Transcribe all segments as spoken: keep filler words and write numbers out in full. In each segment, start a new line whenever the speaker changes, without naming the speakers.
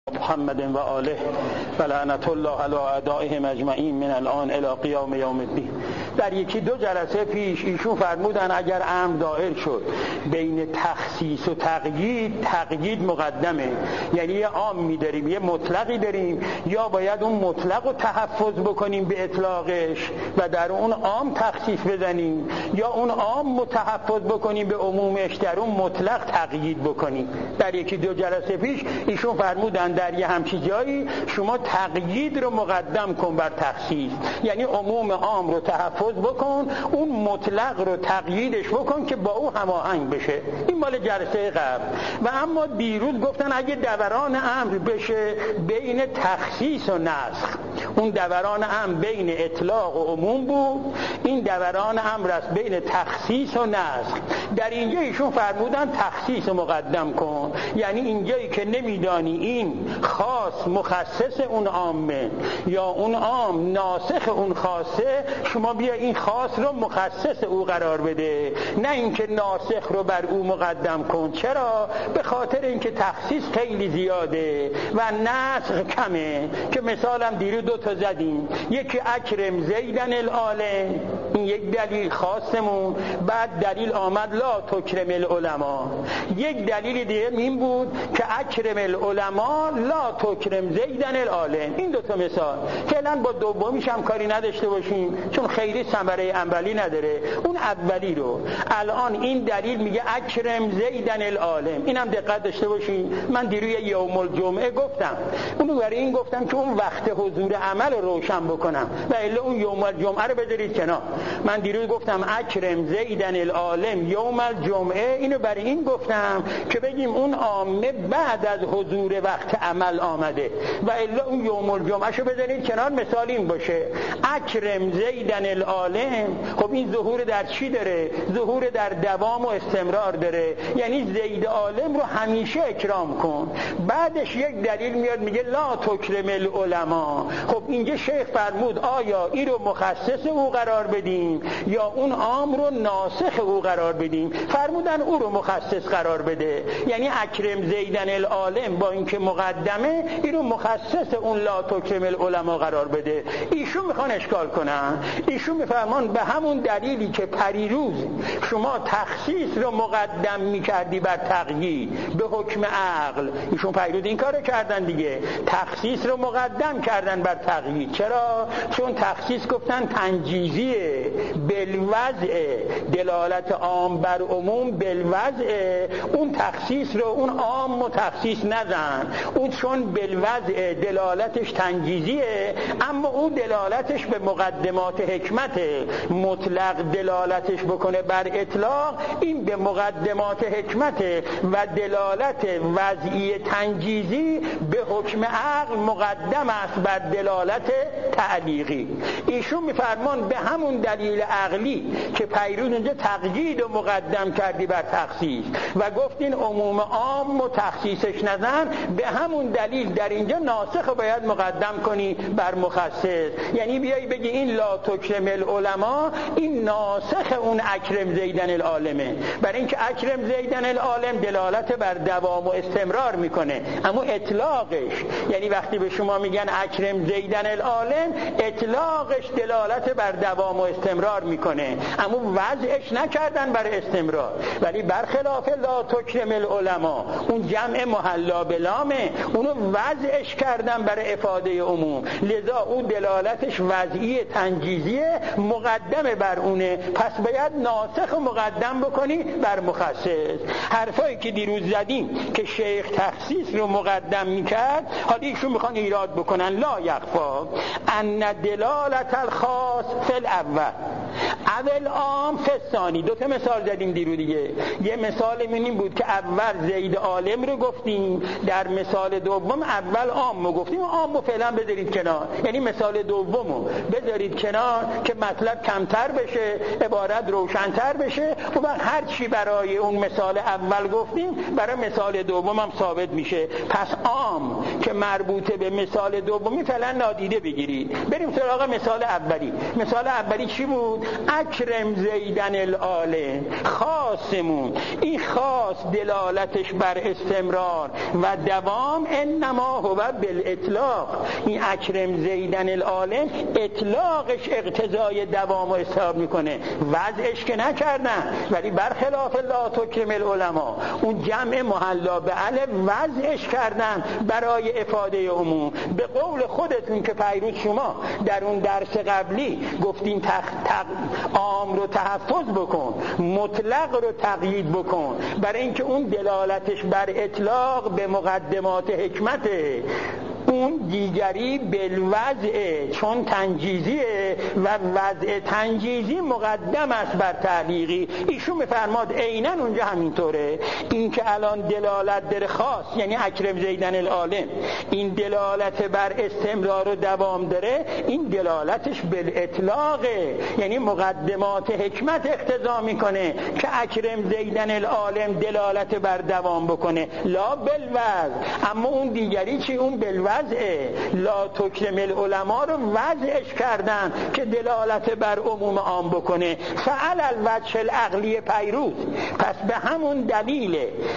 محمد و آله و لعنت الله علی اعدائهم اجمعین من الان الی قیام یوم الدین. در یکی دو جلسه پیش ایشون فرمودن اگر امر دائر شد بین تخصیص و تقیید، تقیید مقدمه، یعنی یه عام می‌داریم یه مطلقی داریم، یا باید اون مطلق رو تحفظ بکنیم به اطلاقش و در اون عام تخصیص بزنیم، یا اون عام متحفظ بکنیم به عمومش در اون مطلق تقیید بکنیم. در یکی دو جلسه پیش ایشون فرمودن در یه همچین جایی شما تقیید رو مقدم کن بر تخصیص، یعنی عموم عام رو تحفظ بکن، اون مطلق رو تقییدش بکن که با او هماهنگ بشه. این مال جلسه قبل. و اما دیروز گفتن اگه دوران امر بشه بین تخصیص و نسخ، اون دوران امر بین اطلاق و عموم بود، این دوران امر است بین تخصیص و نسخ. در اینجا ایشون فرمودن تخصیص مقدم کن، یعنی اینجایی که نمیدانی این خاص مخصص اون عامه یا اون عام ناسخ اون خاصه، شما بیا این خاص رو مخصص او قرار بده، نه اینکه ناسخ رو بر او مقدم کن. چرا؟ به خاطر اینکه تخصیص خیلی زیاده و نسخ کمه، که مثالم دیرو دو تا زدیم، یکی اکرم زیدن العالم، این یک دلیل خاصمون، بعد دلیل آمد لا تکرم العلماء. یک دلیل دیگه این بود که اکرم العلماء لا تکرم زیدن العالم. این دو تا مثال. فعلا با دومیش هم کاری نداشته باشیم چون خیلی ثمره عملی نداره. اون اولی رو الان این دلیل میگه اکرم زیدن العالم، اینم دقت داشته باشیم. من دیروز یوم الجمعه گفتم، اونو برای این گفتم که اون وقت حضور عمل رو روشن بکنم و الا اون یوم الجمعه رو بذارید کنار. من دیروز گفتم اکرم زیدن العالم یوم الجمعه، اینو برای این گفتم که بگیم اون عامه بعد از حضور وقت عمل آمده و الا اون یوم الجمعه شو بذارید کنار. مثال این باشه اکرم زیدن العالم، خب این ظهور در چی داره؟ ظهور در دوام و استمرار داره، یعنی زید عالم رو همیشه اکرام کن. بعدش یک دلیل میاد میگه لا تکرم العلماء. خب اینجا شیخ فرمود آیا این رو مخصص او قرار بدیم یا اون عام رو ناسخ او قرار بدیم؟ فرمودن او رو مخصص قرار بده، یعنی اکرم زیدن العالم با اینکه مقدمه این رو مخصص اون لا تکرم العلماء قرار بده. ایشون میخوان اشکال کنن، ایشون میفرمان به همون دلیلی که پریروز شما تخصیص رو مقدم میکردی بر تقیید به حکم عقل، ایشون پریروز این کارو کردن دیگه، تخصیص رو مقدم کردن بر تقیید. چرا؟ چون تخصیص گفتن تنجیزیه، بالوضع، دلالت عام بر عموم بالوضع. اون تخصیص رو اون عام و تخصیص نزن، اون چون بالوضع دلالتش تنجیزیه، اما اون دلالتش به مقدمات حکمت، مطلق دلالتش بکنه بر اطلاق، این به مقدمات حکمت و دلالت وضعی تنجیزی به حکم عقل مقدم است بر دلالت تعلیقی. ایشون میفرمان به همون دلیل عقلی که پیرون اونجا تقیید و مقدم کردی بر تخصیص و گفتین عموم عام و تخصیصش نزن، به همون دلیل در اینجا ناسخ باید مقدم کنی بر مخصص، یعنی بیایی بگی این لا تکرم العلماء این ناسخ اون اکرم زیدن العالمه، برای اینکه اکرم زیدن العالم دلالت بر دوام و استمرار میکنه، اما اطلاقش، یعنی وقتی به شما میگن اکرم زیدن العالم اطلاقش دلالت بر دوام و استمرار میکنه، اما وضعش نکردن بر استمرار. ولی برخلاف لا تکرم العلماء اون جمع محلا بلامه، اونو وضعش کردن بر افاده عموم، لذا اون دلالتش وضعی تنجیزیه، مقدم بر اونه، پس باید ناسخ مقدم بکنی بر مخصص. حرفایی که دیروز زدیم که شیخ تخصیص رو مقدم میکرد، حالا ایشون میخوان ایراد بکنن لا یخفا ان دلالت الخاص فی الاول اول عام فی الثانی. دو تا مثال زدیم دیرو دیگه. یه مثال این بود که اول زید عالم رو گفتیم، در مثال دوم اول عام رو گفتیم. عام رو فعلا بذارید کنار، یعنی مثال دوم رو بذارید کنار که مطلب کمتر بشه، عبارت روشنتر بشه، و بعد هر چی برای اون مثال اول گفتیم برای مثال دوم هم ثابت میشه. پس عام که مربوطه به مثال دومی فعلا نادیده بگیرید. بریم سراغ مثال اولی. مثال اولی چی بود؟ اکرم زیدن العالم، خاصمون، این خاص دلالتش بر استمرار و دوام انما هو بالاطلاق. این اکرم زیدن العالم اطلاقش اقتضای دوام و حساب میکنه، وضعش که نکردن، ولی برخلاف لا تکرم العلماء اون جمع محلا به الف وضعش کردن برای افاده عموم. به قول خودتون که پیروز شما در اون درس قبلی گفتین تق... تق... عام رو تحفظ بکن، مطلق رو تقیید بکن، برای اینکه اون دلالتش بر اطلاق به مقدمات حکمته، اون دیگری بالوضع چون تنجیزیه و وضع تنجیزی مقدم است بر تعلیقی. ایشون میفرماد عیناً اونجا همینطوره. این که الان دلالت در خاص یعنی اکرم زیدن العالم، این دلالت بر استمرار و دوام داره، این دلالتش بالاطلاقه، یعنی مقدمات حکمت اقتضا میکنه که اکرم زیدن العالم دلالت بر دوام بکنه، لا بالوضع. اما اون دیگری چی؟ اون بالوضع لا تکرم العلماء رو وضعش کردن که دلالت بر عموم عام بکنه. فعل الوجه العقلی پیروز، پس به همون دلیل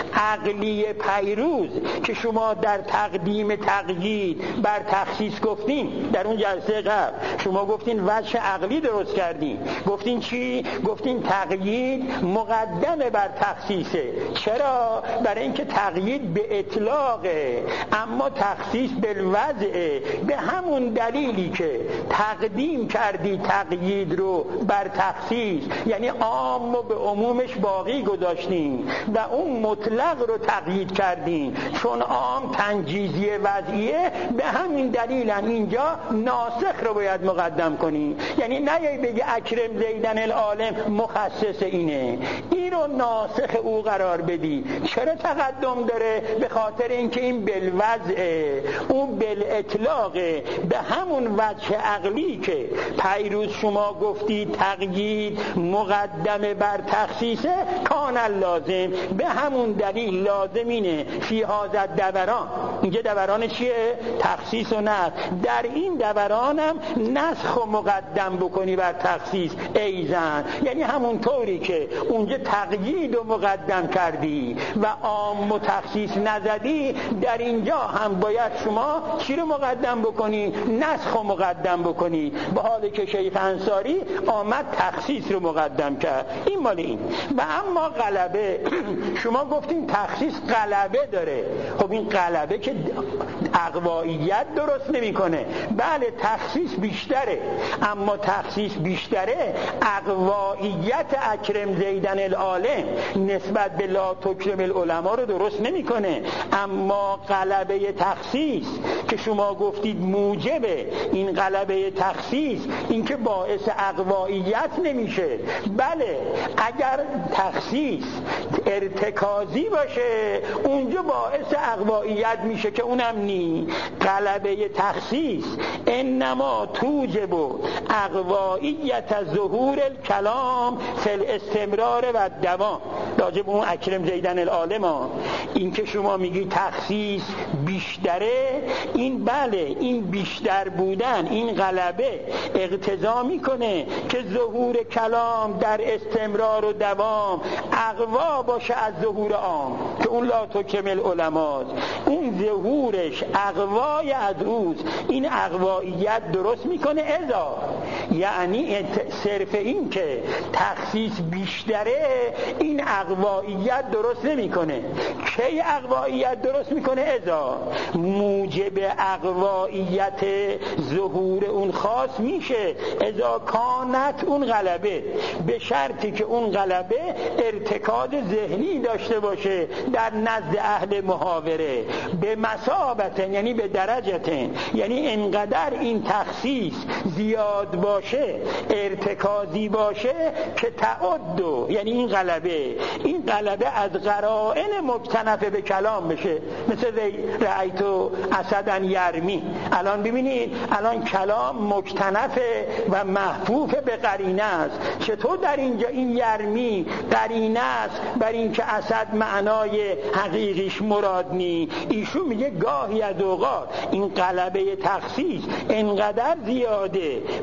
عقلی پیروز که شما در تقدیم تقیید بر تخصیص گفتین، در اون جلسه قبل شما گفتین وجه عقلی درست کردین، گفتین چی؟ گفتین تقیید مقدم بر تخصیصه. چرا؟ برای اینکه تقیید به اطلاقه اما تخصیص بالوضع. به همون دلیلی که تقدیم کردی تقیید رو بر تخصیص، یعنی عام رو به عمومش باقی گذاشتین و اون مطلق رو تقیید کردین چون عام تنجیزی وضعیه، به همین دلیل هم اینجا ناسخ رو باید مقدم کنی. یعنی نیایی بگی اکرم زیدن العالم مخصص اینه، این رو ناسخ او قرار بدی. چرا تقدم داره؟ به خاطر اینکه این بالوضع، اون بالاطلاقه. به همون وجه عقلی که پیروز شما گفتی تقیید مقدم بر تخصیصه کان لازم، به همون دلیل لازم اینه فی هذا دوران. اینجا دوران چیه؟ تخصیص و نسخ. در این دوران هم نسخ و مقدم بکنی بر تخصیص ایزن، یعنی همون طوری که اونجا تقیید و مقدم کردی و عام و تخصیص نزدی، در اینجا هم باید شما چی رو مقدم بکنی؟ نسخ رو مقدم بکنی، به حالی که شیخ انصاری آمد تخصیص رو مقدم کرد. این مال این. و اما غلبه، شما گفتین تخصیص غلبه داره. خب این غلبه که اقوائیت درست نمیکنه. بله تخصیص بیشتره، اما تخصیص بیشتره اقوائیت اکرم زیدن العالم نسبت به لا تکرم العلماء رو درست نمیکنه. اما غلبه تخصیص که شما گفتید موجبه، این غلبه تخصیص این که باعث اقوائیت نمیشه. بله اگر تخصیص ارتکازی باشه اونجا باعث اقوائیت میشه که اونم نی. غلبه تخصیص انما توجب اقوائیت ظهور الکلام فی الاستمرار و دوام. راجب اون اکرم زیدن العالم ها، این که شما میگی تخصیص بیشتره، این بله این بیشتر بودن، این غلبه اقتضا میکنه که ظهور کلام در استمرار و دوام اقوا باشه از ظهور عام که اون لا تکرم العلماء، اون ظهورش اقوای از اوست. این اقواییت درست میکنه اذا، یعنی صرف این که تخصیص بیشتره این اقواییت درست نمیکنه. کی اقواییت درست میکنه؟ اذا موجب اقواییت ظهور اون خاص میشه، اذا کانت اون غلبه، به شرطی که اون غلبه ارتکاز ذهنی داشته باشه در نزد اهل محاوره، به مثابت یعنی به درجت، یعنی انقدر این تخصیص زیاد باشه، ارتکازی باشه که تعد، یعنی این غلبه این غلبه از قرائن مکتنفه به کلام بشه. مثل رأیتو اسدن یرمی، الان ببینید الان کلام مکتنفه و محفوف به قرینه است. چطور در اینجا این یرمی قرینه است بر این که اسد معنای حقیقیش مراد نی؟ ایشون میگه گاهی از اوقات این غلبه تخصیص انقدر زیاده به یک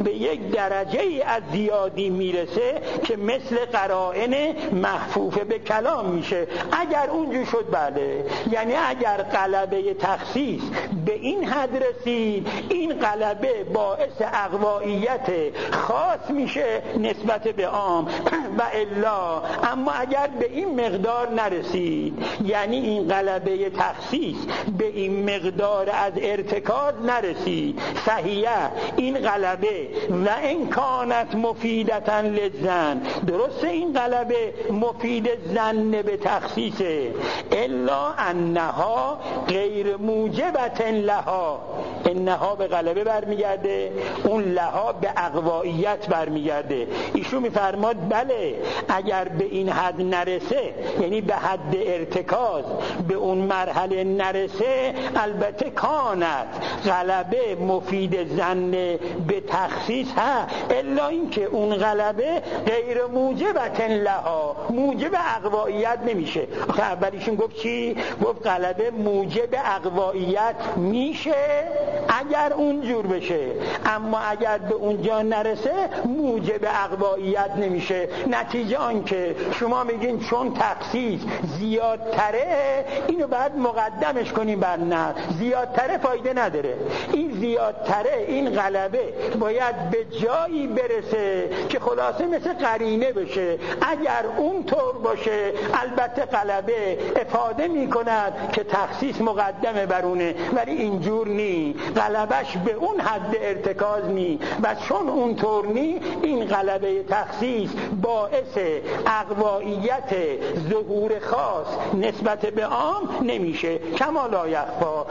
درجه ای از زیادی میرسه که مثل قرائن محفوف به کلام میشه. اگر اونجور شد بله، یعنی اگر غلبه تخصیص به این حد رسید، این غلبه باعث اقوائیت خاص میشه نسبت به عام و الا. اما اگر به این مقدار نرسید، یعنی این غلبه تخصیص به این مقدار از ارتکاز نرسید، صحیحه این غلبه و امکانت مفیدتن للظن، درسته این غلبه مفید ظن به تخصیصه، الا انها غیر موجبت لها، انها به غلبه برمیگرده، اون لها به اقوائیت برمیگرده. ایشون میفرماد بله اگر به این حد نرسه، یعنی به حد ارتکاز به اون مرحله نرسه، البته کانت غلبه مفید ظن به تخصیص ها، الا اینکه اون غلبه غیر موجبت لها، موجب اقوائیت نمیشه. آخه اولیشون گفت چی؟ گفت غلبه موجب اقوائیت میشه اگر اونجور بشه، اما اگر به اونجا نرسه موجب اقوائیت نمیشه. نتیجه آن که شما میگین چون تخصیص زیادتره اینو باید مقدمش کنیم بر نه، زیادتره فایده نداره. این زیادتره، این غلبه باید به جایی برسه که خلاصه مثل قرینه بشه. اگر اون طور باشه البته غلبه افاده میکند که تخصیص مقدمه برونه، ولی اینجور نی، غلبش به اون حد ارتکاز نی و چون اون طور نی، این غلبه تخصیص باعث اقوائیت ظهور خاص نسبت به عام نمیشه. کما لا یخفا.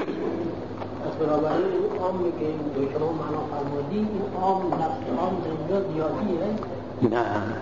بنابراین این عامی که این شما معنا فرمودی، این عام نفس عام اینجا زیادیه؟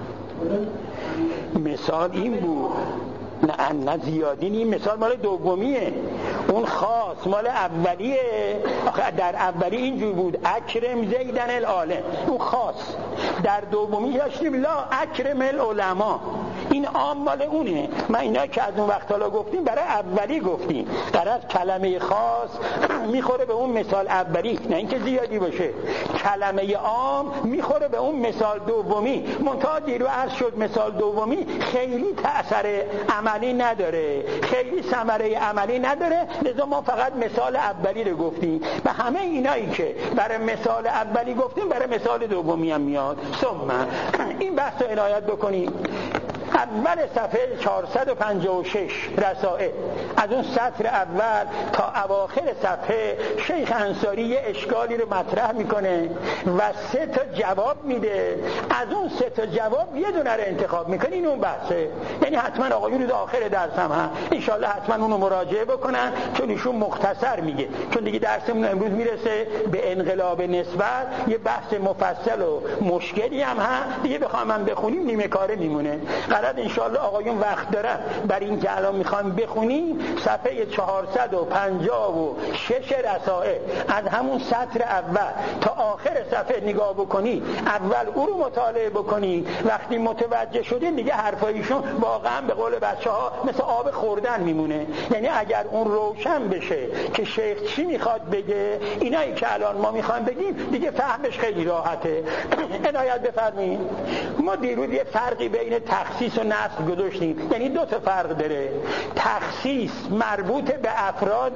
نه، مثال این بود. نه نه زیادی نی، مثال مال دومیه، اون خاص مال اولیه. آخه در اولی اینجور بود اکرم زیدن العالم، اون خاص. در دومی داشتیم لا اکرم العلماء، این عام مال اونه. ما اینا که از اون وقت حالا گفتیم برای اولی گفتیم، در کلمه خاص میخوره به اون مثال اولی، نه اینکه زیادی باشه. کلمه عام میخوره به اون مثال دومی. منتها دیرو عرض شد مثال دومی خیلی تأثیر عملی نداره، خیلی ثمره عملی نداره، لذا ما فقط مثال اولی رو گفتیم و همه اینایی که برای مثال اولی گفتیم برای مثال دومی هم میاد. ثم این بحث رو عنایت بکنیم. اول صفحه چهارصد و پنجاه و شش رسائل، از اون سطر اول تا اواخر صفحه شیخ انصاری یه اشکالی رو مطرح میکنه و سه تا جواب میده. از اون سه تا جواب یه دونه رو انتخاب میکنه. این اون بحثه، یعنی حتما آقایون رو آخر درس هم هم انشالله حتما اونو مراجعه بکنن، چون ایشون مختصر میگه، چون دیگه درسمون امروز میرسه به انقلاب نسبت، یه بحث مفصل و مشکلی هم هم دیگه بخوام من بخونیم نیمه کاره میمونه. قرار انشالله آقایون وقت دارن برای این که الان میخوایم بخونیم صفحه چهارصد و پنجاه و شش رسائل از همون سطر اول تا آخر صفحه نگاه بکنی، اول او رو مطالعه بکنی، وقتی متوجه شدین دیگه حرفایشون واقعا به قول بچه ها مثل آب خوردن میمونه. یعنی اگر اون روشن بشه که شیخ چی میخواد بگه، اینایی که الان ما میخوایم بگیم دیگه فهمش خیلی راحته. عنایت بفرمایید. ما دیروز یه فرقی بین تخصیص و نسخ گذاشتیم، یعنی دو تا فرق داره. تخصیص مربوط به افراد،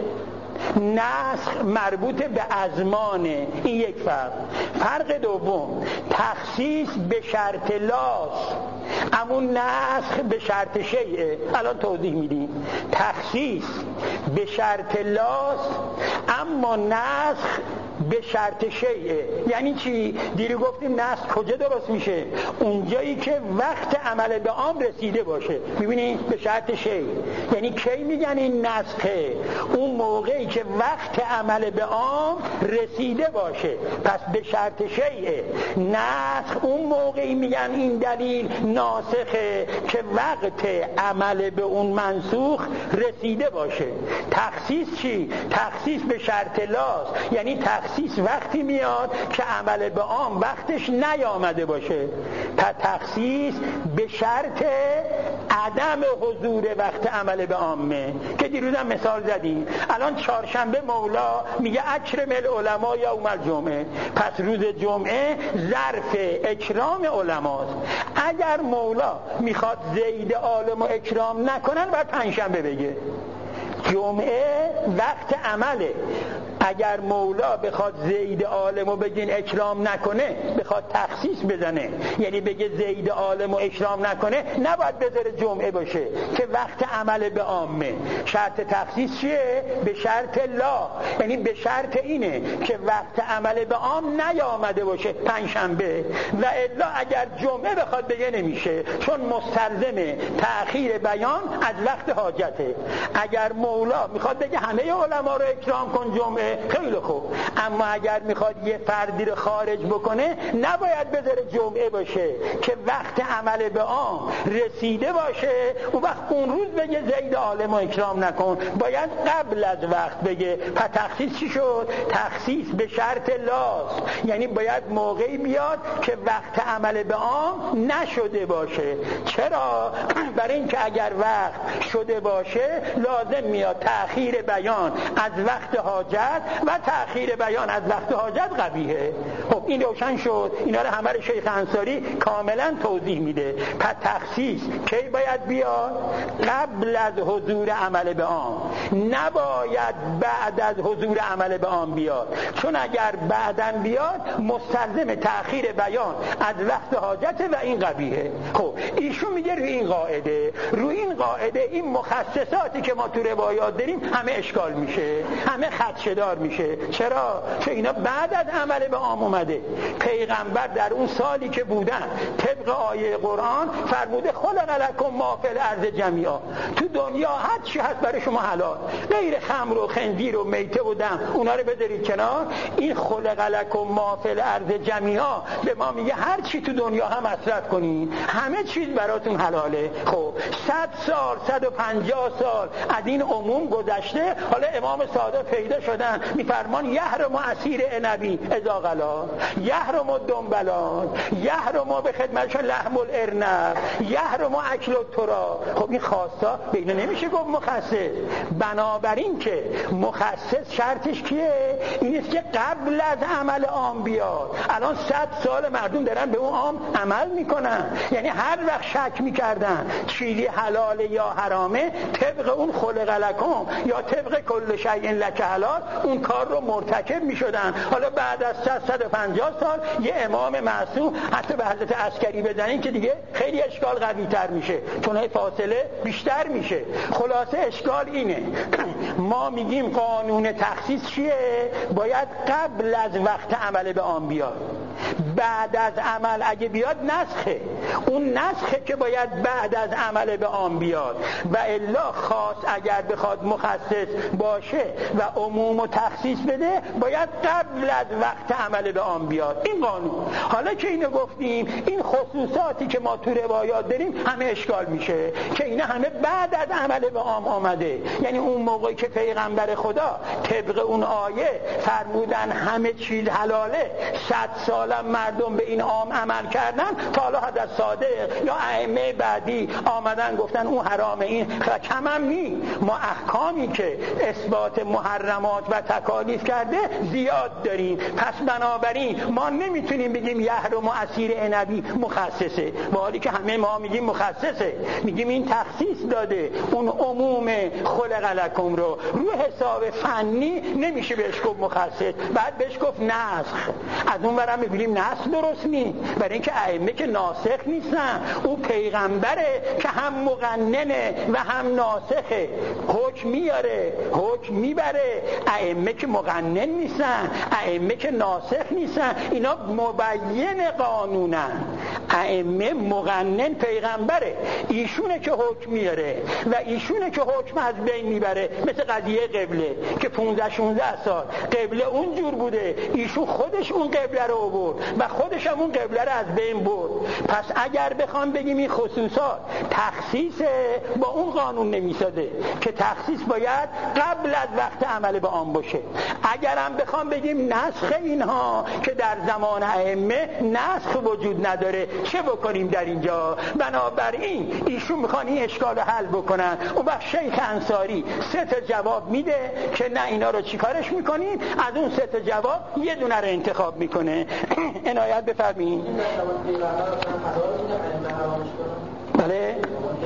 نسخ مربوط به ازمانه. این یک فرق. فرق دوم، تخصیص به شرط لاس، اما نسخ به شرط شیعه. الان توضیح میدیم. تخصیص به شرط لاس اما نسخ به شرط شیعه. یعنی چی؟ دیری گفتیم نسخ کجا درست میشه؟ اونجایی که وقت عمل به عام رسیده باشه. میبینی؟ به شرط شیعه. یعنی کی میگن این نسخه؟ اون موقعی که وقت عمل به عام رسیده باشه، پس به شرط شیعه. نسخ اون موقعی میگن این دلیل ناسخه که وقت عمل به اون منسوخ رسیده باشه. تخصیص چی؟ تخصیص به شرط لاس، یعنی تخصیص تخصیص وقتی میاد که عمل به عام وقتش نیامده باشه. پس تخصیص به شرط عدم حضور وقت عمل به عامه که دیروز هم مثال زدیم. الان چهارشنبه مولا میگه اکرم العلماء یوم الجمعه، پس روز جمعه ظرف اکرام علماست. اگر مولا میخواد زید عالم و اکرام نکنن باید پنجشنبه بگه. جمعه وقت عمله. اگر مولا بخواد زید عالم و بگین اکرام نکنه، بخواد تخصیص بزنه، یعنی بگه زید عالم و اکرام نکنه، نباید بذاره جمعه باشه که وقت عمل به عامه. شرط تخصیص چیه؟ به شرط لا، یعنی به شرط اینه که وقت عمل به عام نیامده باشه پنجشنبه، و الا اگر جمعه بخواد بگه نمیشه، چون مستلزم تأخیر بیان از وقت حاجته. اگر مولا میخواد بگه همه علما رو اکرام کن جمعه، خیلی خوب، اما اگر میخواد یه فردی رو خارج بکنه نباید بذاره جمعه باشه که وقت عمل به عام رسیده باشه، اون وقت اون روز بگه زید عالم و اکرام نکن، باید قبل از وقت بگه. پس تخصیص چی شد؟ تخصیص به شرط لاست، یعنی باید موقعی بیاد که وقت عمل به عام نشده باشه. چرا؟ برای اینکه اگر وقت شده باشه لازم میاد تأخیر بیان از وقت حاجت، و تأخیر بیان از وقت حاجت قبیحه. خب این روشن شد. اینا رو همه شیخ انصاری کاملا توضیح میده. پس تخصیص کی باید بیاد؟ قبل از حضور عمل به عام، نباید بعد از حضور عمل به عام بیاد، چون اگر بعداً بیاد مستلزم تأخیر بیان از وقت حاجت و این قبیحه. خب ایشون میگه روی این قاعده روی این قاعده این مخصصاتی که ما تو روایات داریم همه اشکال میشه، همه خدشه‌دار میشه. چرا؟ چون اینا بعد از عمل به عام اومده. پیغمبر در اون سالی که بودن طبق آیه قرآن فرموده خلق لکم ما فی الارض جمیعا، تو دنیا هر چی هست برای شما حلال، غیر خمر و خنزیر و میته و دم، اونا رو بذارید کنار. این خلق لکم ما فی الارض جمیعا به ما میگه هر چی تو دنیا هم مصرف کنین، همه چیز براتون حلاله. خب صد سال صد و پنجاه سال از این عموم گذشته، حالا امام صادق پیدا شدن میفرمان یحرم اسیر عنبی اذا غلا، یحرم الدنبلان، یحرم به خدمتشون لحم الارنب، یحرم اکل التراب. خب این خواستا بین نمیشه گفت مخصص. بنابراین که مخصص شرطش کیه؟ این است که قبل از عمل عام بیاد. الان صد سال مردم دارن به اون عام عمل میکنن، یعنی هر وقت شک میکردن چیزی حلاله یا حرامه، طبق اون خلق لکم یا طبق کل شیء لک حلال اون کار رو مرتکب میشدن. حالا بعد از صد صد و پنجاه سال یه امام معصوم حتی به حضرت عسکری بزنین که دیگه خیلی اشکال قوی تر میشه، چون فاصله بیشتر میشه. خلاصه اشکال اینه ما میگیم قانون تخصیص چیه؟ باید قبل از وقت عمل به عام بیاد. بعد از عمل اگه بیاد نسخه، اون نسخه که باید بعد از عمل به عام بیاد، و الا خاص اگر بخواد مخصص باشه و عموم و تخصیص بده باید قبل از وقت عمل به عام بیاد. این قانون. حالا که اینو گفتیم، این خصوصاتی که ما تو روایات داریم همه اشکال میشه که اینا همه بعد از عمل به عام آمده. یعنی اون موقعی که پیغمبر خدا طبق اون آیه فرمودن همه چیز حلاله، صد سالم مردم به این عام عمل کردن، تا حالا حضرت صادق یا ائمه بعدی آمدن گفتن اون حرامه، این کم هم نی. ما احکامی که اثبات محرمات و تکالیف کرده زیاد داریم، پس بنابراین ما نمیتونیم بگیم یحرم و اسیر عنبی مخصصه، با حالی که همه ما میگیم مخصصه. میگیم این تخصیص داده اون عموم خلق لکم رو، رو حساب فنی نمیشه بهش گفت مخصص، بعد بهش گفت نسخ. از اون برم میبینیم نسخ درست نی، برای اینکه ائمه که ناسخ نیستن، او پیغمبره که هم مقننه و هم ناسخه، حکم میاره حکم میبره. ائمه که مقنن نیستن، ائمه که ناسخ نیستن، اینا مبین قانونن. ائمه مقنن پیغمبره، ایشونه که حکم میاره و ایشونه که حکم از بین میبره. مثل قضیه قبله که پانزده شانزده سال قبله اون جور بوده، ایشون خودش اون قبله رو آورد و خودش هم اون قبله رو از بین برد. پس اگر بخوام بگیم این خصوصات تخصیص با اون قانون نمیساده که تخصیص باید قبل از وقت عمل به آن باشه. اگر هم بخوام بگیم نسخ اینها که در زمان ائمه نسخ وجود نداره، چه بکنیم در اینجا؟ بنابراین ایشون میخوان این اشکال رو حل بکنن. اون وقت شیخ انصاری سه تا جواب میده که نه اینا رو چیکارش میکنیم، از اون سه تا جواب یه دونه رو انتخاب میکنه. عنایت بفرمایید. بله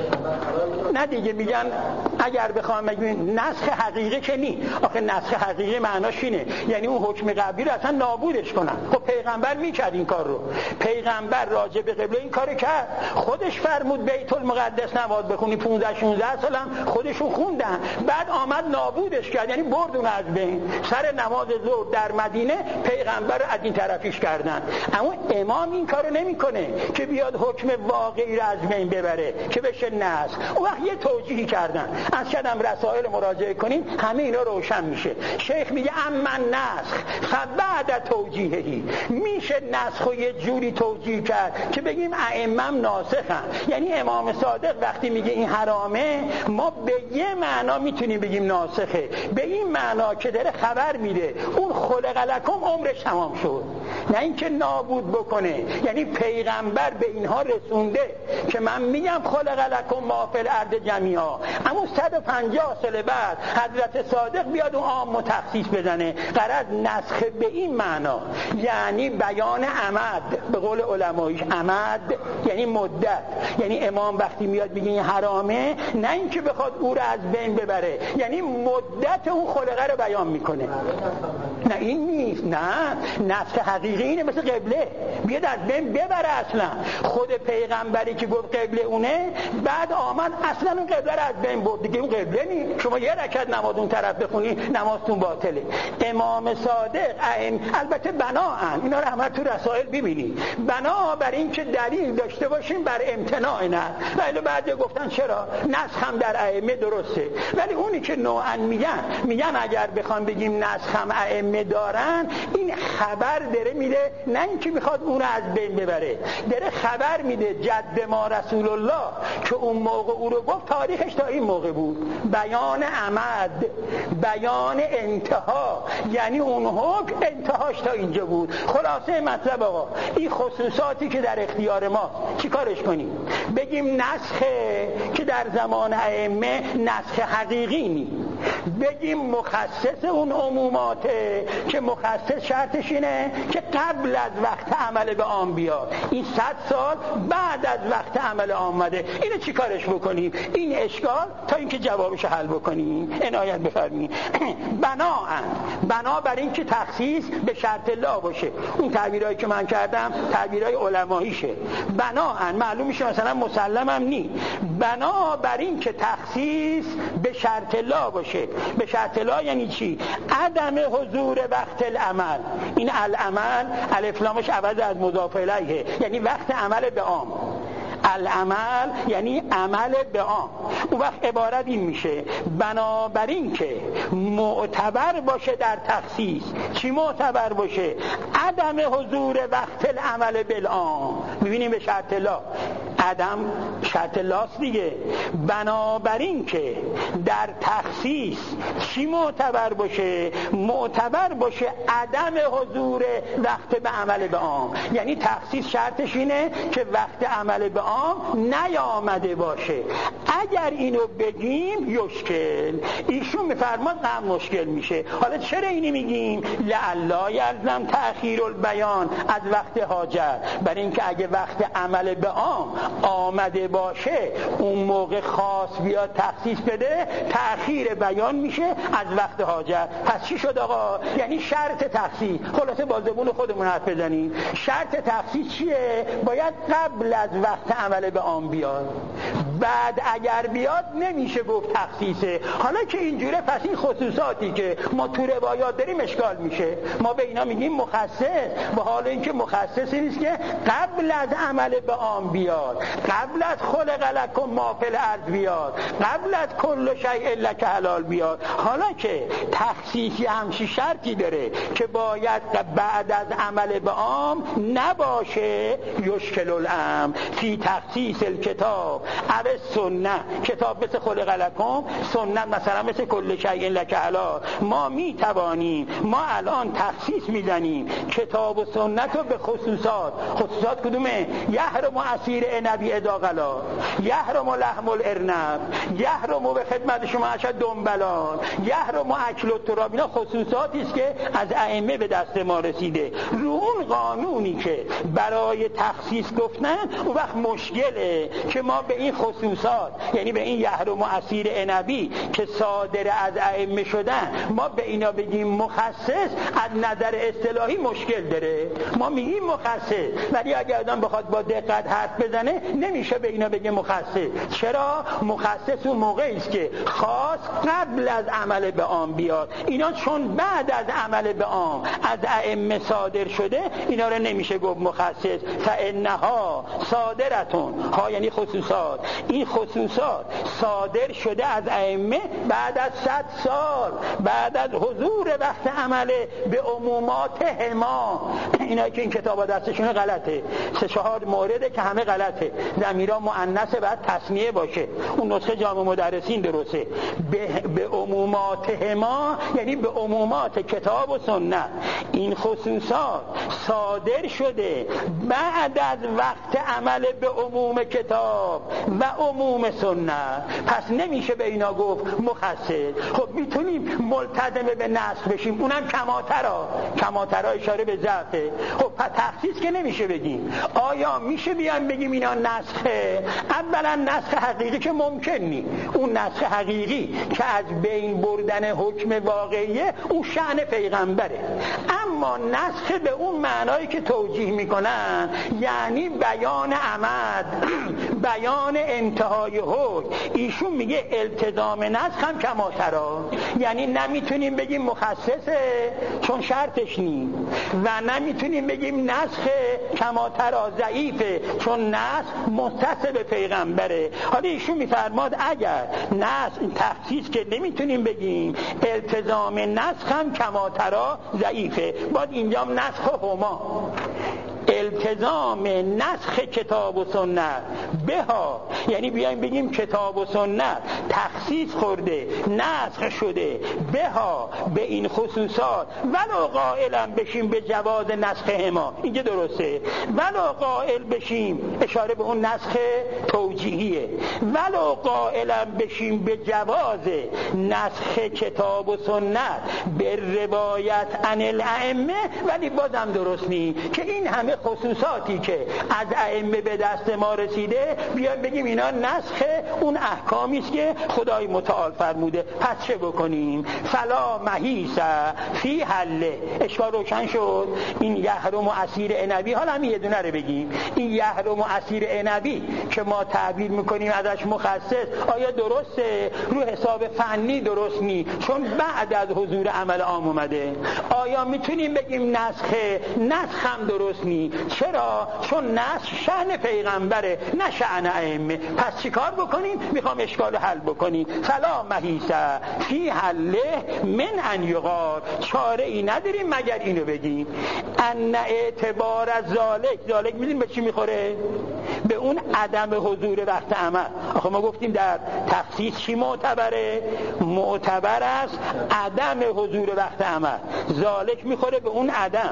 نه دیگه، میگن اگر بخوام بگیم نسخ حقیقی که نی. آخه نسخ حقیقی معناش اینه یعنی اون حکم قبلی رو اصلا نابودش کنن. خب پیغمبر میکرد این کار رو، پیغمبر راجع به قبله این کارو کرد، خودش فرمود بیت المقدس نماز بخونی، پانزده شانزده سالم خودشون خوندن، بعد آمد نابودش کرد، یعنی برد اون از بین. سر نماز ظهر در مدینه پیغمبر رو از این طرفیش کردن. اما امام این کارو نمیکنه که بیاد حکم واقعی رو از بین ببره که بشه نسخ. اون وقت یه توجیهی کردن، از شدم رسائل مراجعه کنیم همه اینا روشن میشه. شیخ میگه اما نسخ فبعد توجیهی، میشه نسخ و یه جوری توجیه کرد که بگیم ائمم ناسخن. یعنی امام صادق وقتی میگه این حرامه، ما به یه معنا میتونیم بگیم ناسخه، به این معنا که داره خبر میده اون خلق لکم عمرش تمام شد، نه اینکه نابود بکنه. یعنی پیغمبر به اینها رسونده که من میگم خلق لکم ما فی الارض جمیعا، اما صد و پنجاه سال بعد حضرت صادق بیاد اون عام و تخصیص بزنه. غرض نسخ به این معنا یعنی بیان عمد، به قول علمایش عمد یعنی مدت. یعنی امام وقتی میاد بگه این حرامه، نه اینکه بخواد او رو از بین ببره، یعنی مدت اون خلقه رو بیان میکنه. نه این نیست، نه نسخ حقیقی اینه مثل قبله، بیاد از بین ببره. اصلا خود پیغمبری که گفت قبله اونه، بعد آمد اصلا اون قبله رو از بین برد، دیگه اون قبله نیست. شما یه رکعت نماز اون طرف بخونی نمازتون باطله. امام صادق ائم البته بناهن، اینا رو همه تو رسائل ببینید، بنا بر این که دلیل داشته باشیم بر امتناع نه. ولی بعضی گفتن چرا نسخ هم در ائمه درسته، ولی اونی که نوعا میگن میگن اگر بخوام بگیم نسخ هم ائمه دارن، این خبر داره میده، نه اینکه میخواد اون رو از بین ببره، داره خبر میده جد ما رسول الله که اون موقع او رو گفت تاریخش تا این موقع بود. بیان عمد، بیان انتها، یعنی اون حکم انتهاش تا اینجا بود. خلاصه مطلب آقا این خصوصاتی که در اختیار ما چی کارش کنیم؟ بگیم نسخه که در زمان ائمه نسخ حقیقی نی، بگیم مخصص اون عموماته که مخصص شرطش اینه که قبل از وقت عمل به آن بیاد، این صد سال بعد از وقت عمل آمده. اینو چی کارش بکنیم؟ این اشکال تا اینکه جوابش حل بکنیم. عنایت بفرمایید. بناهن بنا بر این که تخصیص به شرط الله باشه. اون تعبیرایی که من کردم تعبیرای علماییشه. بناهن معلوم میشه مثلا مسلم هم نی، بنا بر این که تخصیص به شرط الله باشه. به شرط الله یعنی چی؟ عدم حضور وقت العمل. این العمل الف لامش عوض از مضاف الیه، یعنی وقت عمل به عام. العمل یعنی عمل به آن. اون وقت عبارت این میشه بنابراین که معتبر باشه در تخصیص. چی معتبر باشه؟ عدم حضور وقت العمل بالآن. میبینیم به شرط لا، عدم شرط لاست دیگه. بنابراین که در تخصیص چی معتبر باشه؟ معتبر باشه عدم حضور وقت به عمل به آن. یعنی تخصیص شرطش اینه که وقت عمل به آن نیامده باشه. اگر اینو بگیم یشکل، ایشون میفرماد نه مشکل میشه. حالا چرا اینی میگیم؟ لعلا یلزم تأخیر البیان از وقت حاجت، برای اینکه اگه وقت عمل به آن آمده باشه اون موقع خاص بیاد تخصیص بده، تأخیر بیان میشه از وقت حاجت. پس چی شد آقا؟ یعنی شرط تخصیص، خلاصه با زبون خودمون حرف بزنیم، شرط تخصیص چیه؟ باید قبل از وقت عمل به آن بیاد. بعد اگر بیاد نمیشه گفت تخصیصه. حالا که اینجوره پس این خصوصاتی که ما تو روایات داریم اشکال میشه. ما به اینا میگیم مخصص، و حالا اینکه مخصصی نیست که قبل از عمل به عام بیاد، قبل از خلق لکم ما فی الارض بیاد، قبل از کل شیء لک حلال بیاد. حالا که تخصیصی همچین شرطی داره که باید بعد از عمل به عام نباشه، یشکل الامر فی تخصیص الکتاب او سنه، کتاب مثل خلق لکم، سنت مثلا مثل کل شیء لک حلال. ما میتوانیم ما الان تخصیص میزنیم کتاب و سنت رو به خصوصات. خصوصات کدومه؟ یحرم اسیر عنبی اذا غلا، یحرم لحم الارنب، یحرم به خدمت شما اشد دنبلان، یحرم اکل التراب. اینا خصوصاتی است که از ائمه به دست ما رسیده. رو اون قانونی که برای تخصیص گفتن اون وقت مشکله که ما به این خصوصات، یعنی به این یحرم اسیر عنبی که صادر از ائمه شدن، ما به اینا بگیم مخصص، از نظر اصطلاحی مشکل داره. ما میگیم مخصص، ولی اگر آدم بخواد با دقت حرف بزنه نمیشه به اینا بگه مخصص. چرا؟ مخصص اون موقعی است که خاص قبل از عمل به عام بیاد. اینا چون بعد از عمل به عام از ائمه صادر شده، اینا رو نمیشه گفت مخصص. فانها صادرتون، ها یعنی خصوصات، این خصوصات صادر شده از ائمه بعد از صد سال، بعد از حضور وقت عمل به عمومات هما. اینا که این کتابا دستشونه غلطه، سه چهار مورده که همه غلطه. ضمیرا مؤنث بعد تثنیه باشه. اون نسخه جامع مدرسین درسته. به, به عمومات هما یعنی به عمومات کتاب و سنت. این خصوصات صادر شده بعد از وقت عمل به عموم کتاب و عموم سنت، پس نمیشه به اینا گفت مخصص. خب میتونیم ملتزم به نسخ بشیم، اونم کماترا کماترا اشاره به ضعفه. خب پس تخصیص که نمیشه بگیم. آیا میشه بیان بگیم اینا نسخه؟ اولا نسخ حقیقی که ممکن نی. اون نسخ حقیقی که از بین بردن حکم واقعیه، اون شأن پیغمبره. اما نسخ به اون معنایی که توجیه میکنن، یعنی بیان عمد، بیان انتهای حکم. ایشون میگه التزام نسخ هم کماترا، یعنی نمیتونیم بگیم مخصصه چون شرطش نی، و نمیتونیم بگیم نسخ کماترا ضعیفه چون نسخ متصل به پیغمبره. حالا ایشون میفرماد اگر نسخ تخصیص که نمیتونیم بگیم، التزام نسخ هم کماترا ضعیفه. باید اینجا نسخ هما، التزام نسخ کتاب و سنت بها، یعنی بیایم بگیم کتاب و سنت تخصیص خورده، نسخ شده بها به این خصوصات، ولو قائلم بشیم به جواز نسخ هما، اینجا درسته. ولو قائل بشیم، اشاره به اون نسخ توجیهیه، ولو قائلم بشیم به جواز نسخ کتاب و سنت به روایت عن الائمه، ولی بازم درست نی که این همه خصوصاتی که از ائمه به دست ما رسیده بیایم بگیم اینا نسخ اون احکامی است که خدای متعال فرموده. پس چه بکنیم؟ فلا محیص فی حله. اشکال روشن شد. این یحرم و اسیر عنبی، حالا هم یه دونه رو بگیم. این یحرم و اسیر عنبی که ما تعبیر میکنیم ازش مخصص، آیا درسته؟ رو حساب فنی درست نی، چون بعد از حضور عمل عام اومده. آیا میتونیم بگیم نسخه؟ نسخ هم درست نی. چرا؟ چون نسخ شأن پیغمبره نه شأن ائمه. پس چیکار بکنیم؟ میخوام اشکال حل بکنیم. فلا محیص فی حله من ان یقال، چاره ای نداریم مگر اینو بگیم ان اعتبار از ذالک. ذالک میدونیم به چی میخوره؟ به اون عدم حضور وقت عمل. آخه ما گفتیم در تخصیص چی معتبره؟ معتبر است عدم حضور وقت عمل. ذالک میخوره به اون عدم،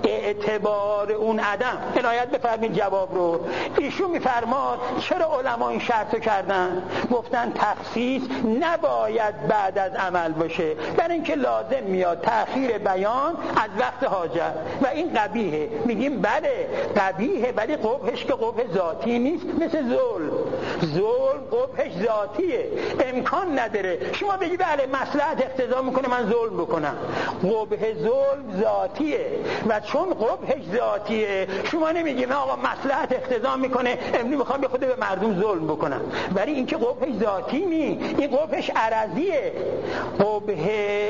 اعتبار اون عدم. عنایت بفرمید جواب رو. ایشون میفرماد چرا علما این شرطو کردن؟ گفتن تخصیص نباید بعد از عمل باشه، برای اینکه لازم میاد تأخیر بیان از وقت حاجت و این قبیحه. میگیم بله قبیحه، ولی قبحش که قبح ذاتی نیست، مثل ظلم. ظلم قبحش ذاتیه، امکان نداره شما بگی بله مصلحت اقتضا میکنه من ظلم بکنم. قبح ظلم ذاتیه و چون قبحش ذاتیه شما نمیگی من آقا مصلحت اقتضا میکنه امروز میخوام به خود به مردم ظلم بکنم، ولی اینکه قبحش ذاتی نی، این قبحش عرضیه. قبح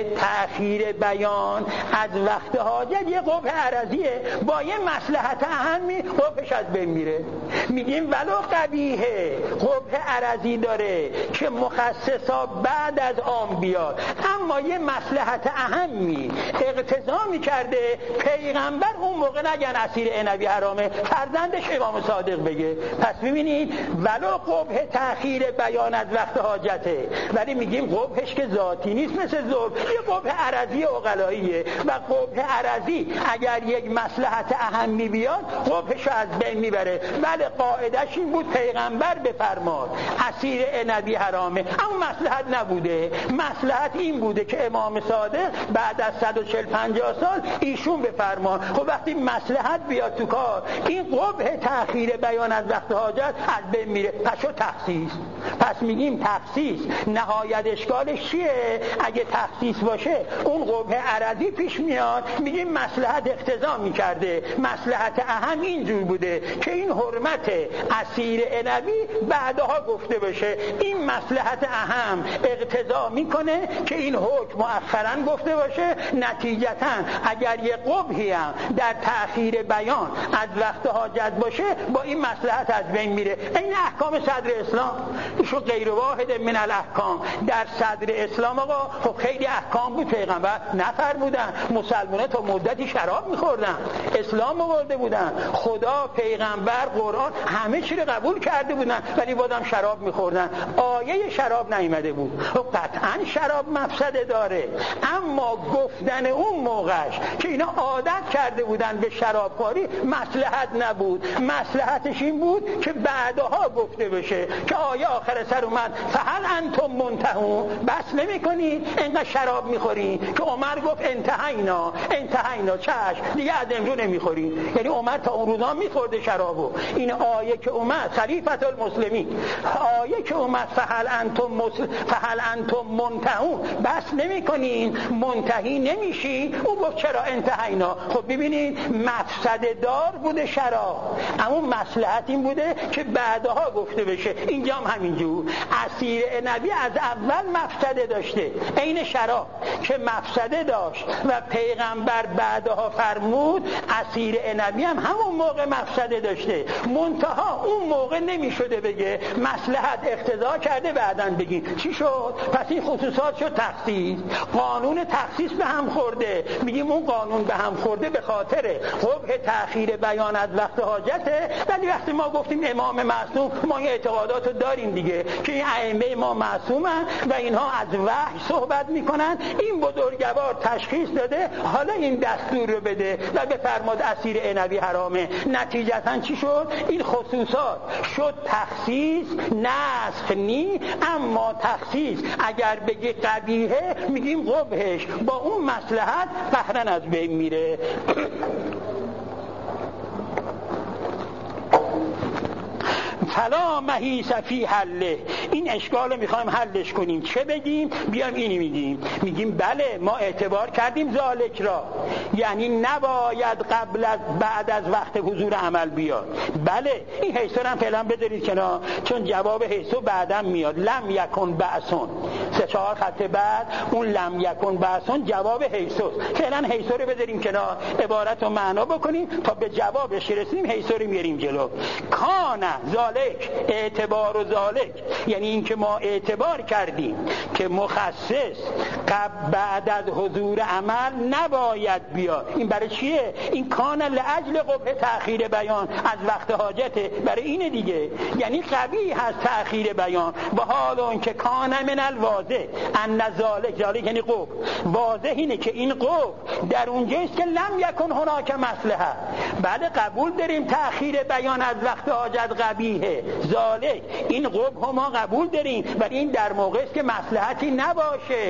تأخیر بیان از وقت حاجت یه قبح عرضیه، با یه مصلحت اهمی قبحش از بین میره. میگیم ولو قبیحه قبح عرضی داره که مخصصا بعد از عام بیاد، اما یه مصلحت اهمی اقتضا میکرده پیغمبر اون موقع نگن اسیر نبی حرامه، فرزندش امام صادق بگه. پس ببینید ولو قبح تأخیر بیان از وقت حاجته، ولی میگیم قبحش که ذاتی نیست مثل ظلم، یه قبح عرضی عقلاییه و قبح عرضی اگر یک مصلحت اهمی بیاد قبحش از بین میبره. بله قاعدش این بود پیغمبر بفرماد اسیر نبی حرامه، اما مصلحت نبوده، مصلحت این بوده که امام صادق بعد از صد و چهل پنجاه سال ایشون بفرماد. خب وقتی مصلحت بیاد تو کار این قبح تأخیر بیان از وقت حاجت از بین میره، پس شو تخصیص. پس میگیم تخصیص نهایت اشکالش چیه؟ اگه تخصیص باشه اون قبح عرضی پیش میاد، میگیم مصلحت اقتضا میکرده، مصلحت اهم اینجور بوده که این حرمت اسیر نبی بعدها گفته بشه، این مصلحت اهم اقتضا میکنه که این حکم مؤخرا گفته باشه. نتیجتا اگر یه قبحی هم در تأخیر بیان از وقت حاجت باشه با این مصلحت از بین میره. این احکام صدر اسلام شو غیر واحد من الاحکام. در صدر اسلام آقا خب خیلی احکام بود، پیغمبر نفرمودن مسلمان‌ها تا مدتی شراب میخوردن، اسلام آورده بودن، خدا پیغمبر قرآن همه چی رو قبول کرده بودن، ولی بازم شراب میخوردن. آیه شراب نیامده بود. خب قطعا شراب مفسده داره، اما گفتن اون موقعش که اینا عادت کرده بودن به شرابخوری مصلحت نبود، مصلحتش این بود که بعدها گفته بشه که آیه آخر سر اومد فهل انتم منتهون، بس نمی کنید اینقدر شراب میخورید که عمر گفت انتهینا انتهینا چشم دیگه از امروز نمیخورید. یعنی عمر تا اون روزا میخورده شرابو. این آیه که اومد خلیفة المسلمین، آیه که اومد فهل انتم مسل... فهل انتم منتهون، بس نمی کنید منتهی نمیشی، او گفت چرا انتهینا. خب ببینید مفسده دار بوده شراب، اما مصلحت این بوده که بعدها گفته بشه. اینجا هم همینجور اسیر نبی از اول مفسده داشته، عین شراب که مفسده داشت و پیغمبر بعدها فرمود اسیر نبی هم همون موقع مفسده داشته، منتها اون موقع نمیشده بگه مصلحت اقتضا کرده بعدن بگین چی شد. پس این خصوصات شد تخصیص. قانون تخصیص به هم خورده، میگیم اون قانون به هم خورده به خاطر قبح تأخیر بیان از وقت حاجته. ولی وقتی ما گفتیم امام معصوم، ما این اعتقاداتو داریم دیگه که این ائمه ما معصومن و اینها از وحی صحبت میکنن. این بزرگوار تشخیص داده حالا این دستور رو بده و بفرماد اسیر نبی حرامه. نتیجتا چی شد؟ این خصوصات شد تخصیص، نسخ نی. اما تخصیص اگر بگی قبیحه میگیم قبحش با اون مصلحت قهرن از بین میره. فلا محیص فی حله. این اشکال رو میخوایم حلش کنیم. چه بگیم؟ بیام اینی میگیم میگیم بله ما اعتبار کردیم ذالک را، یعنی نباید قبل از بعد از وقت حضور عمل بیاد. بله این حیثو هم فعلا بذارید کنار، چون جواب حیثو بعدم میاد. لم یکن بعثون، سه چهار خط بعد اون لم یکن بعثون جواب حیثو. فعلا حیثو رو بذاریم کنار، عبارت رو معنا بکنیم تا به جوابش رسیدیم. حیثو رو میاریم جلو. کان ذالک اعتبار و ذالک، یعنی این که ما اعتبار کردیم که مخصص قبل بعد از حضور عمل نباید بیاد. این برای چیه؟ این کان لاجل قبح تأخیر بیان از وقت حاجته، برای اینه دیگه. یعنی قبیح از تأخیر بیان و حال اون که کان من الواضح ان ذالک، ذالک یعنی قبح، واضح اینه که این قبح در اونجاست که لم یکن هناک مصلحه. بله قبول داریم تأخیر بیان از وقت حاجت قبیحه ذالک، این قبح ما قبول داریم، ولی این در موقع است که مصلحتی نباشه.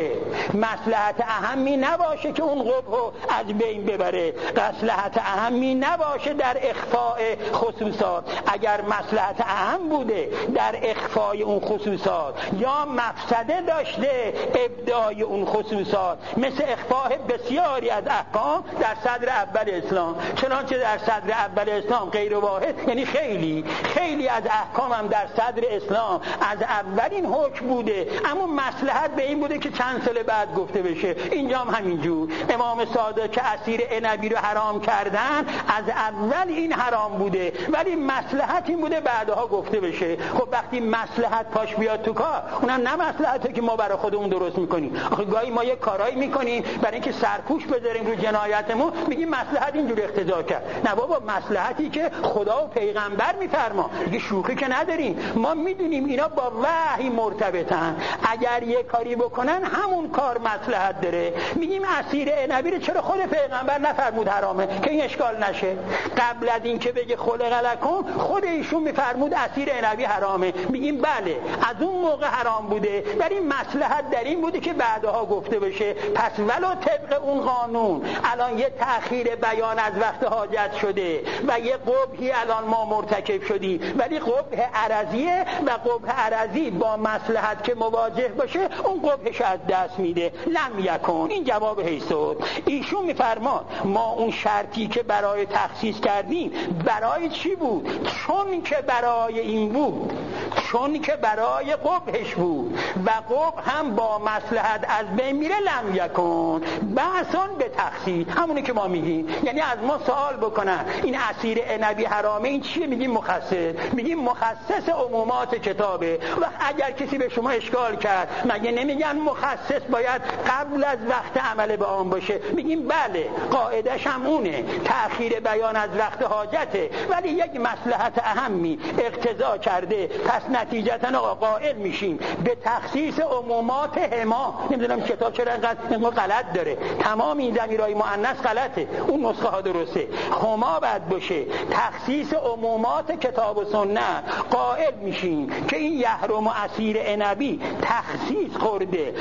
مصلحت اهمی نباشه که اون قبح از بین ببره، مصلحت اهمی نباشه در اخفاء خصوصات. اگر مصلحت اهم بوده در اخفای اون خصوصات یا مفسده داشته ابداع اون خصوصات، مثل اخفاء بسیاری از احکام در صدر اول اسلام، چنانچه در صدر اول اسلام غیر واحد یعنی خیلی خیلی از احکام هم در صدر اسلام از اولین حکم بوده، اما مصلحت به این بوده که چند سال بعد گفته بشه. اینجا هم همینجور امام صادق که عصیر عنبی رو حرام کردن از اول این حرام بوده، ولی مصلحت این بوده بعدها گفته بشه. خب وقتی مصلحت پاش بیاد تو کار، اونم نه مصلحته که ما برای خودمون درست میکنیم. آخه گاهی ما یه کارایی میکنیم برای اینکه سرپوش بذاریم رو جنایتمون، میگیم مصلحت اینجور اقتضا کرد. نه بابا، مصلحتی که خدا و پیغمبر میفرما، دیگه شوخی که نداریم. ما میدونیم اینا با وحی مرتبطن، اگر یه کاری بکنن همون کار مصلحت داره. میگیم عصیر عنبی رو چرا خود پیغمبر نفرمود حرامه که این اشکال نشه؟ قبل از این که بگه خلق لکم خود ایشون میفرمود عصیر عنبی حرامه. میگیم بله، از اون موقع حرام بوده، ولی مصلحت در این بوده که بعدها گفته بشه. پس ولو طبق اون قانون الان یه تأخیر بیان از وقت حاجت شده و یه قبحی الان ما مرتکب شدیم، ولی قبح عرضیه و قبح عرضی با مصلحت که مواجه باشه اون قبحش از دست میده. لم یکن، این جواب حیثوت. ایشون میفرماد ما اون شرطی که برای تخصیص کردیم برای چی بود؟ چون که برای این بود، چون که برای قبحش بود و قبح هم با مصلحت از بین میره. لم یکن بحثان به تخصیص، همونه که ما میگیم. یعنی از ما سوال بکنن این عصیر عنبی حرامه، این چیه؟ میگیم مخصص. میگیم مخصص عمومات کتابه. و اگر کسی به شما اشکال کرد مگه نمیگن مخصص باید قبل از وقت عمل به آن باشه؟ میگیم بله، قاعدش هم اونه، تأخیر بیان از وقت حاجته، ولی یک مصلحت اهمی اقتضا کرده، پس نتیجتا آقا قائل میشیم به تخصیص عمومات هما. نمیدونم کتاب چرا اینقدر اینقدر غلط داره، تمام این ضمیرهای مؤنث غلطه، اون نسخه ها درسته. هما بعد باشه تخصیص عمومات کتاب و سنت. قائل میشیم که این یحرم و عصیر عنبی تخصیص خورده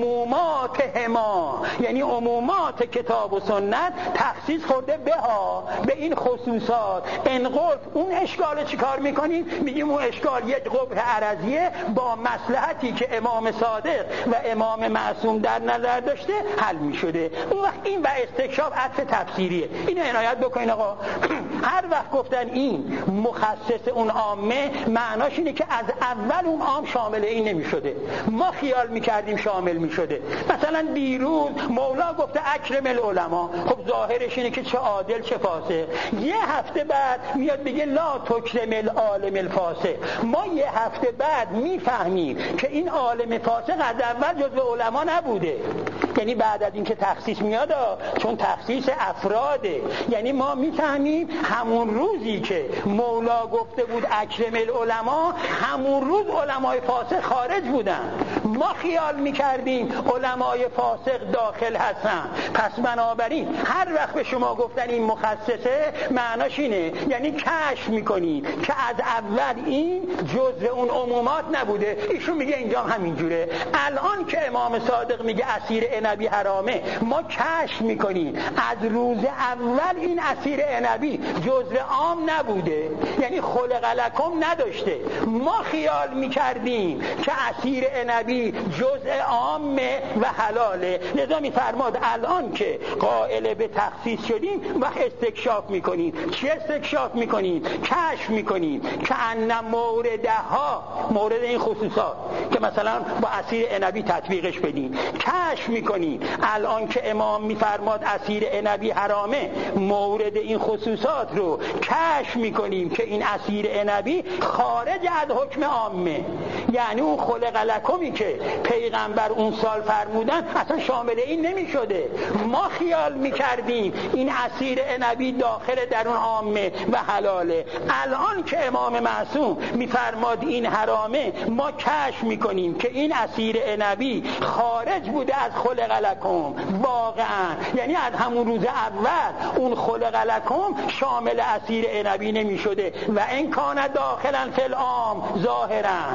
عمومات هما، یعنی عمومات کتاب و سنت تخصیص خورده به ها، به این خصوصات. انقلت اون اشکال چیکار میکنیم؟ میگیم اون اشکال یک قبح عرضیه با مصلحتی که امام صادق و امام معصوم در نظر داشته حل میشده. اون وقت این و استکشاف عطف تفسیریه. اینو عنایت بکنین آقا. هر وقت گفتن این مخصص اون عامه، معناش اینه که از اول اون عام شامل این نمیشده، ما خیال میکردیم شامل میشده. مثلا دیروز مولا گفته اکرم العلماء، خب ظاهرش اینه که چه عادل چه فاسق. یه هفته بعد میاد بگه لا تکرم العالم الفاسق. ما یه هفته بعد میفهمیم که این عالم فاسق از اول جزو علما نبوده. یعنی بعد از این که تخصیص میاد، چون تخصیص افراده، یعنی ما میفهمیم همون روزی که مولا گفته بود اکرم العلماء، همون روز علمای فاسق خارج بودن. ما خیال میکردیم علمای فاسق داخل هستن. پس بنابراین هر وقت به شما گفتن این مخصصه، معناش اینه یعنی کشف میکنی که از اول این جزء اون عمومات نبوده. ایشون میگه اینجا همینجوره. الان که امام صادق میگه عصیر عنبی حرامه، ما کشف میکنیم از روز اول این عصیر عنبی جزء عام نبوده، یعنی خلق لکم نداشته. ما خیال میکردیم که عصیر عنبی جزء عامه و حلاله. لذا میفرماد الان که قائل به تخصیص شدیم، وقت استکشاف میکنیم. چی استکشاف میکنیم؟ کشف میکنیم که ان موردها، مورد این خصوصات که مثلا با عصیر عنبی تطبیقش بدیم، کشف میکنیم الان که امام میفرماد عصیر عنبی حرامه، مورد این خصوصات رو کشف میکنیم که این عصیر عنبی خارج از حکم عامه، یعنی اون خلق لکمی که پیغمبر اون سال فرمودن اصلا شامل این نمیشده. ما خیال میکردیم این عصیر عنبی داخل در اون عامه و حلاله. الان که امام معصوم میفرماد این حرامه، ما کشف میکنیم که این عصیر عنبی خارج بوده از خلق لکم واقعا، یعنی از همون روز اول اون خلق لکم شامل عصیر عنبی نمیشده. و این کان داخلا فی العام ظاهرا ولو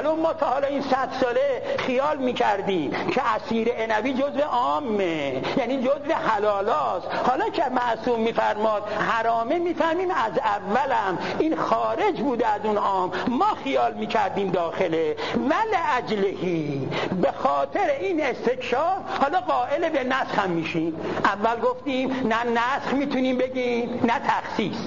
معلوم ما تا حالا این صد ساله خیال میکردیم که عصیر عنبی جزو عامه، یعنی جزو حلالاست. حالا که معصوم میفرماد حرامه، میفهمیم از اولم این خارج بوده از اون عام، ما خیال میکردیم داخله. ول اجلهی، به خاطر این استکشاف حالا قائل به نسخ هم میشیم. اول گفتیم نه نسخ میتونیم بگیم نه تخصیص.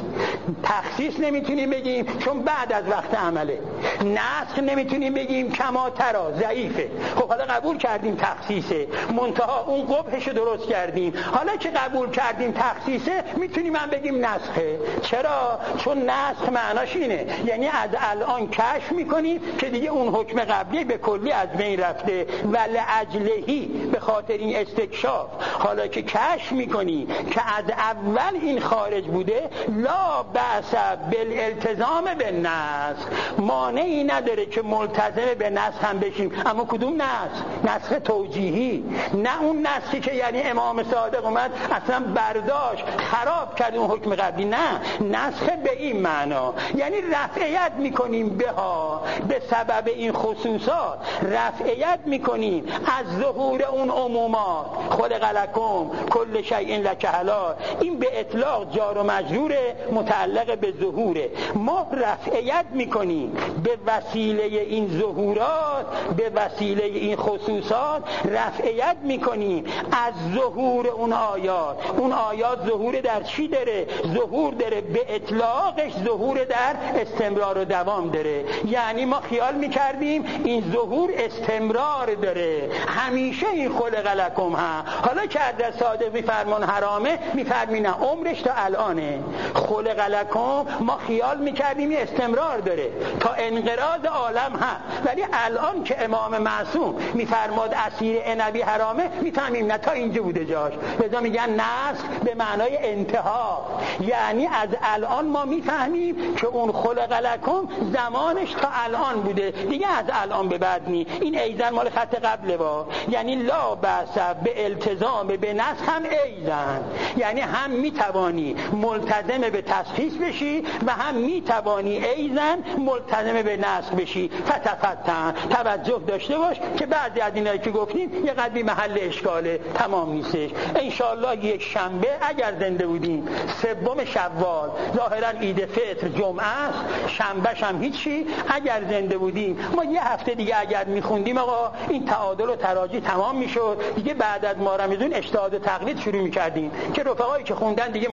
تخصیص نمیتونیم بگیم چون بعد از وقت عمله. نسخ نمیتونیم بگیم کما ترا، ضعیفه. خب حالا قبول کردیم تخصیصه، منتها اون قبحشو درست کردیم. حالا که قبول کردیم تخصیصه، میتونیم هم بگیم نسخه. چرا؟ چون نسخ معناش اینه، یعنی از الان کشف میکنیم که دیگه اون حکم قبلی به کلی از بین رفته. ول اجلهی، به خاطر این استکشاف حالا که کشف میکنی که از اول این خارج بوده، لا بأس بالالتزام بالنسخ، مانعی نداره که ملتزم به نسخ هم بشیم. اما کدوم نسخ؟ نسخ توجیهی، نه اون نسخی که یعنی امام صادق اومد اصلا برداشت خراب کرد اون حکم قبلی. نه، نسخ به این معنا یعنی رفعیت میکنیم بها، به سبب این خصوصات رفعیت میکنیم از ظهور اون عمومات. خلق لکم کل شیء لک حلال، این به اطلاق جار و مجرور متعلق به ظهوره. ما رفعیت میکنیم به وسیله این ظهورات، به وسیله این خصوصات رفعیت میکنیم از ظهور اون آیات. اون آیات ظهور در چی داره؟ ظهور داره به اطلاقش، ظهور در استمرار و دوام داره. یعنی ما خیال میکردیم این ظهور استمرار داره، همیشه این خلق لکم ها. حالا که در صادق میفرمان حرامه، میفرمین عمرش تا الانه. خلق لکم ما خیال میکردیم این استمرار داره تا انقراض عالم ها، ولی الان که امام معصوم میفرماد عصیر عنبی حرامه، میفهمیم نه تا اینجا بوده جاش. لذا میگن نسخ به معنای انتها، یعنی از الان ما میفهمیم که اون خلق لکم زمانش تا الان بوده، دیگه از الان به بعد نی. این ایزن مال خط قبله با، یعنی لا بأس به التزام به نسخ هم ایزن، یعنی هم میتوانی ملتزم به تشخیص بشی و هم میتوانی ایزن ملتزم به نسخ بشی. فتفتن، توجه داشته باش که بعضی از اینایی که گفتیم یه قدری محل اشکاله، تمام نیستش. انشاءالله یک شنبه اگر زنده بودیم، سوم شوال، ظاهرا عید فطر جمعه است، شنبهش هم هیچی. اگر زنده بودیم ما یه هفته دیگه اگر میخوندیم آقا این تعادل و تراجی تمام میشد دیگه. بعد از ماه رمضان اجتهاد و تقلید شروع میکردیم که رفقایی که خوندن دیگه